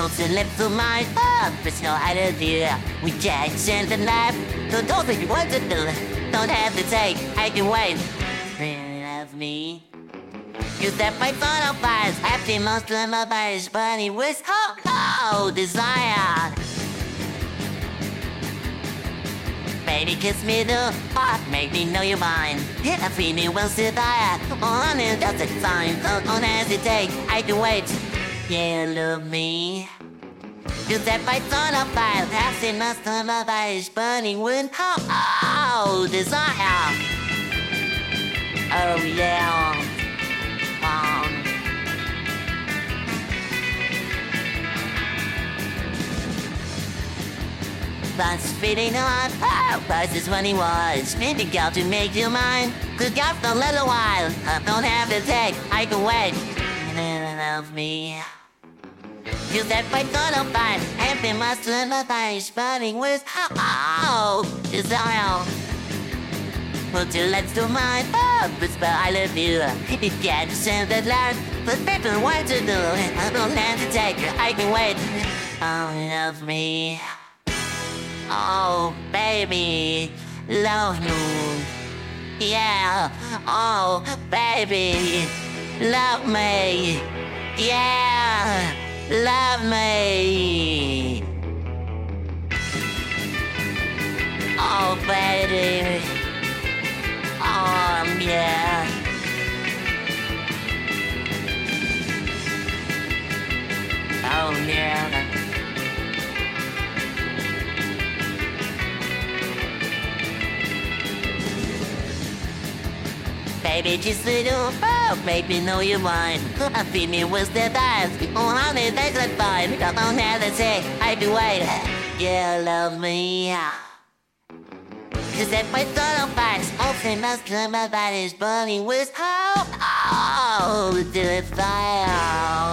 close your lips to mine. There's no idea. We can't change the life. So don't think you want to do. Don't hesitate. I can wait. Really love me. You set my phone on fire. Happy most of my bodies, burning with desire. Baby, kiss me the heart, make me know you're mine. Yeah, free me once to die. On it, that's a sign. Don't hesitate, I can wait. Yeah, love me. You set my phone on fire. Happy most of my bodies, burning with desire. Oh yeah. That's feeling on prices when he was. Maybe got to make you mine. Could got for a little while. I don't have to take, I can wait. And then love me. You said fight on fire. Happy must learn my face. Burning with desire. Put your legs to mine. Whisper I love you. It can't send that loud. But people want to do. I don't have to take, I can wait. Oh, love me. Oh, baby, love me. Yeah, oh, baby, love me. Yeah, love me. Oh, baby. Oh, yeah. Oh, yeah. Baby, just little make me know you're mine. I feel me with the eyes. On it, that's like fine. Don't hesitate, I can wait. Yeah, love me. Cause if my thought of facts, often must my body's burning with do it fire.